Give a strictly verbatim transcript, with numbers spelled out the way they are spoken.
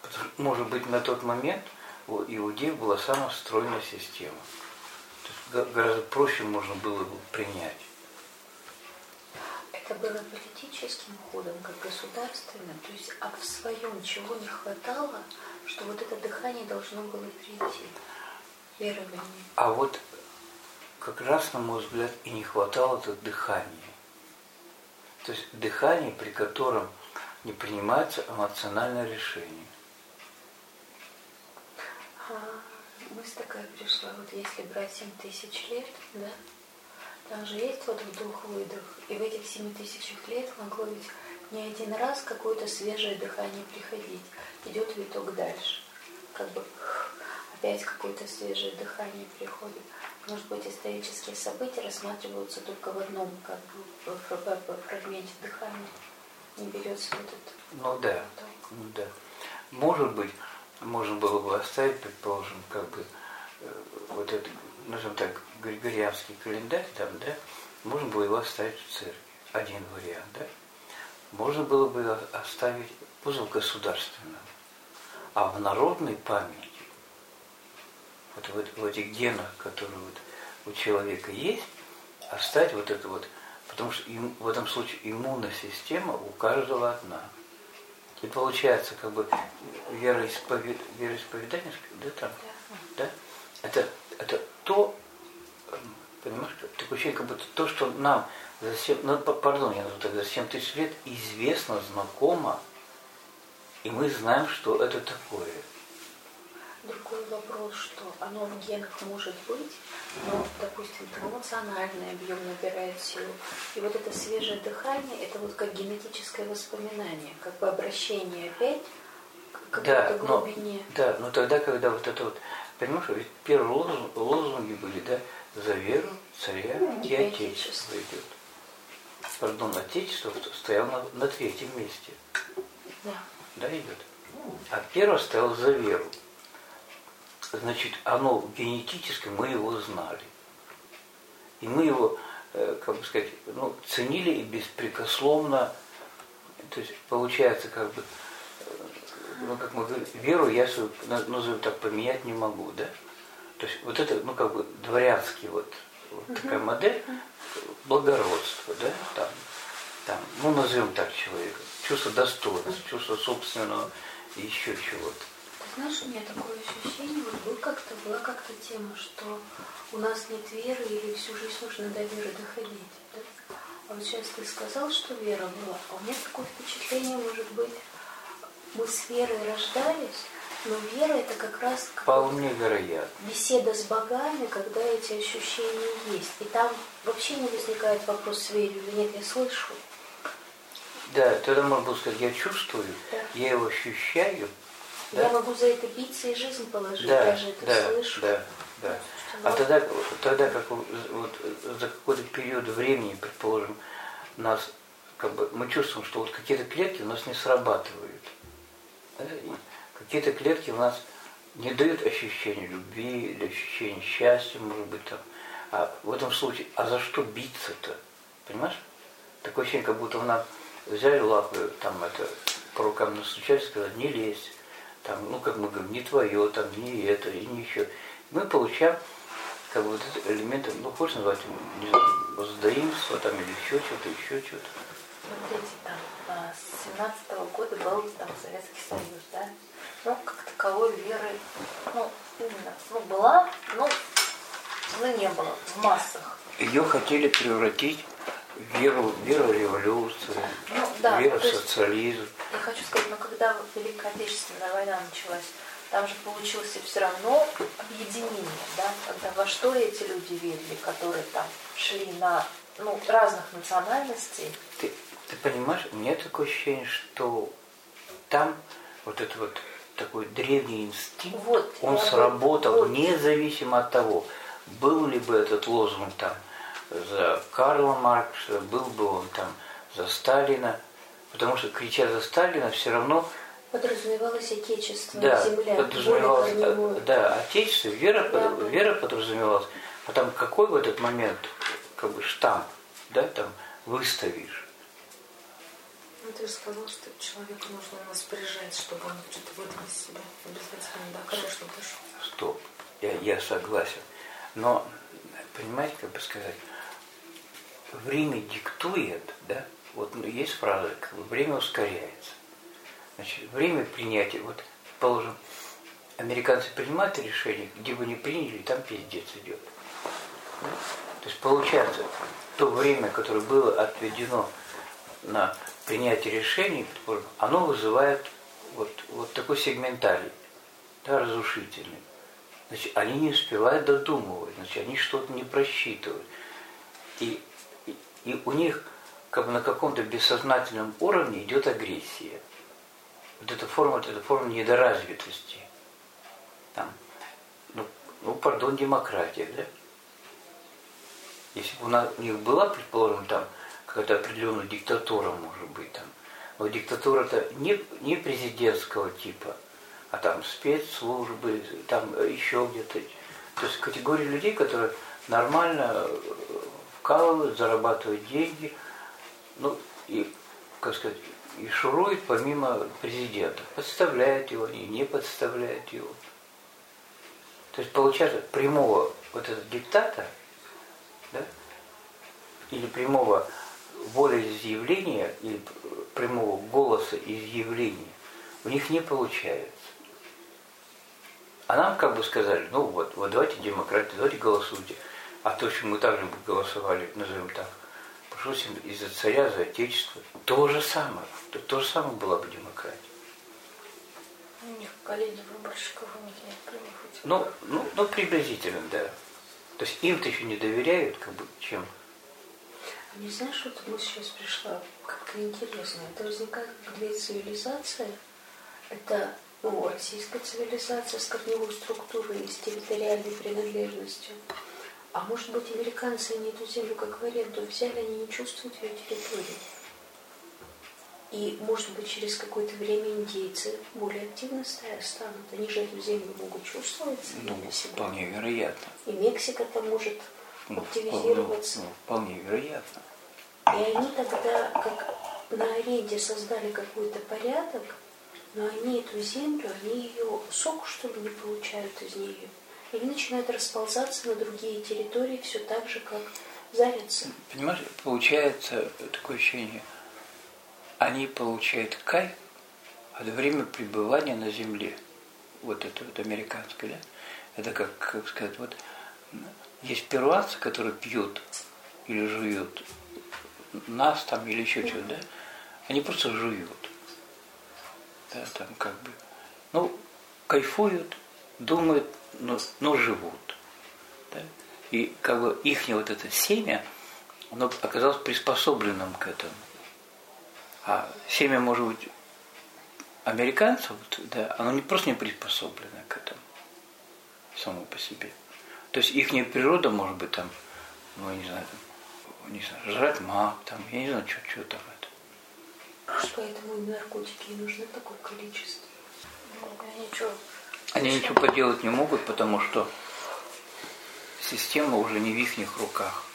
Может быть, на тот момент у иудеев была самая стройная система. То есть гораздо проще можно было бы принять. Это было политическим ходом, как государственным, то есть а в своем чего не хватало, что вот это дыхание должно было прийти, верование. А вот как раз, на мой взгляд, и не хватало это дыхания. То есть дыхание, при котором не принимается эмоциональное решение. А, мысль такая пришла, вот если брать семь тысяч лет, да, там же есть вот вдох-выдох, и в этих семи тысячах лет могло ведь не один раз какое-то свежее дыхание приходить. Идет виток дальше. Как бы опять какое-то свежее дыхание приходит. Может быть, исторические события рассматриваются только в одном, как бы, в фрагменте дыхания. Не берется вот это. Ну да, ну да. Может быть, можно было бы оставить, предположим, как бы вот этот, назовем так, григорианский календарь, там, да, можно было его оставить в церкви. Один вариант, да. Можно было бы оставить в государственном. А в народной памяти, вот в, в этих генах, которые вот у человека есть, оставить вот это вот, потому что им, в этом случае иммунная система у каждого одна. И получается, как бы вероисповед... вероисповедание, да, там, да, это, это то, понимаешь, такое ощущение, как будто то, что нам за семь, ну, пардон, я назову так, за семь тысяч лет известно, знакомо, и мы знаем, что это такое. Другой вопрос, что оно в генах может быть, но, допустим, эмоциональный объем набирает силу. И вот это свежее дыхание, это вот как генетическое воспоминание, как бы обращение опять к какой-то да, глубине. Но, да, но тогда, когда вот это вот, понимаешь, ведь первые лозунги, лозунги были, да, за веру, царя и, и отечество идет. Пардон, отечество стояло на, на третьем месте. Да. Да, идет. А первое стояло за веру. Значит, оно генетически, мы его знали. И мы его, как бы сказать, ну, ценили и беспрекословно, то есть получается, как бы, ну, как мы говорим, веру я свою, назову так, поменять не могу, да? То есть вот это, ну, как бы, дворянский вот, вот такая модель благородства, да, там, там, ну, назовем так человека, чувство достоинства, чувство собственного и еще чего-то. Знаешь, у меня такое ощущение, вот был как-то, была как-то тема, что у нас нет веры или всю жизнь нужно до веры доходить. Да? А вот сейчас ты сказал, что вера была. А у меня такое впечатление, может быть, мы с верой рождались, но вера это как раз вполне вероятно. Беседа с богами, когда эти ощущения есть. И там вообще не возникает вопрос, верю или нет, я слышу. Да, тогда можно было сказать, я чувствую, да. Я его ощущаю. Я да? могу за это биться и жизнь положить, да, даже это да, слышу. Да, да. А вот. тогда, тогда как вот, за какой-то период времени, предположим, нас, как бы, мы чувствуем, что вот какие-то клетки у нас не срабатывают. Да? Какие-то клетки у нас не дают ощущения любви или ощущения счастья, может быть, там. А в этом случае, а за что биться-то? Понимаешь? Такое ощущение, как будто она взяли лапы, там это, по рукам настучали, сказали, не лезь. Там, ну, как мы говорим, не твое, там, не это, и не еще. Мы получаем, как бы, вот эти элементы, ну, хочешь назвать, не знаю, воздаимство, там, или еще что-то, еще что-то. Смотрите, там, с семнадцатого года был там Советский Союз, да? Ну, как таковой веры, ну, именно, ну, была, но, ну, не было, в массах. Ее хотели превратить в веру, веру революции, ну, да, веру в социализм. Я хочу сказать, но когда Великая Отечественная война началась, там же получилось все равно объединение, да? Когда во что эти люди верили, которые там шли на, ну, разных национальностей. Ты, ты понимаешь, у меня такое ощущение, что там вот этот вот такой древний инстинкт, вот, он сработал вот. независимо от того, был ли бы этот лозунг там за Карла Маркса, был бы он там за Сталина, потому что, крича за Сталина, все равно подразумевалось отечество, да, земля, подразумевалось, да, отечество, вера, да, под, вера подразумевалась, а там какой в этот момент как бы штамп, да, там выставишь. Ну, ты же сказал, что человеку нужно распоряжать, чтобы он что-то выдал из себя. Обязательно, да, хорошо дошел. Стоп, я, я согласен. Но, понимаете, как бы сказать, время диктует, да, вот ну, есть фраза, как бы время ускоряется. Значит, время принятия, вот, положим, американцы принимают решение, где бы ни приняли, там пиздец идет. Да? То есть получается, то время, которое было отведено на принятие решений, оно вызывает вот, вот такой сегментарий, да, разрушительный. Значит, они не успевают додумывать, значит, они что-то не просчитывают. И, и, и у них как бы на каком-то бессознательном уровне идет агрессия. Вот эта форма, вот эта форма недоразвитости. Там, ну, ну, пардон, демократия, да? Если бы у, нас, у них была, предположим, там какая-то определенная диктатура, может быть, там, но диктатура-то не, не президентского типа, а там спецслужбы, там еще где-то. То есть категория людей, которые нормально вкалывают, зарабатывают деньги, ну и, как сказать, и шуруют помимо президента. Подставляют его, и не подставляют его. То есть получается прямого вот этого диктата, да, или прямого волеизъявления, или прямого голоса изъявления у них не получается. А нам как бы сказали, ну вот, вот давайте демократия, давайте голосуйте. А то, что мы также бы голосовали, назовем так, пошутим, из-за царя, за отечество, то же самое. То, то же самое была бы демократия. У них поколение выборщиков, у них нет прямых. Ну, ну, ну, приблизительно, да. То есть им-то еще не доверяют, как бы, чем... Не знаешь, что мысль сейчас пришла, как-то интересно. Это возникает как две цивилизации. Это ну, российская цивилизация с корневой структурой и с территориальной принадлежностью. А может быть, американцы не эту землю как в аренду взяли, они не чувствуют ее территорию. И, может быть, через какое-то время индейцы более активно станут. Они же эту землю могут чувствовать. Ну, вполне вероятно. И Мексика-то может ну, активизироваться. Ну, вполне вероятно. И они тогда, как на аренде, создали какой-то порядок, но они эту землю, они ее сок, что ли, не получают из нее. И они начинают расползаться на другие территории все так же, как зарятся. Понимаешь, получается такое ощущение, они получают кайф от времени пребывания на земле. Вот это вот американское, да? Это как, как сказать, вот есть перуанцы, которые пьют или жуют нас там или еще что-то, да? Они просто жуют. Да, там как бы, ну, кайфуют, думают, но, но живут. Да? И как бы их вот это семя, оно оказалось приспособленным к этому. А семя, может быть, американцев, да, оно не просто не приспособлено к этому само по себе. То есть их природа, может быть, там, ну, я не знаю, там, не знаю, жрать мак, там, я не знаю, что, что там это. Поэтому им наркотики не нужны такое количество. Ну, они ничего. Они ничего поделать не могут, потому что система уже не в их руках.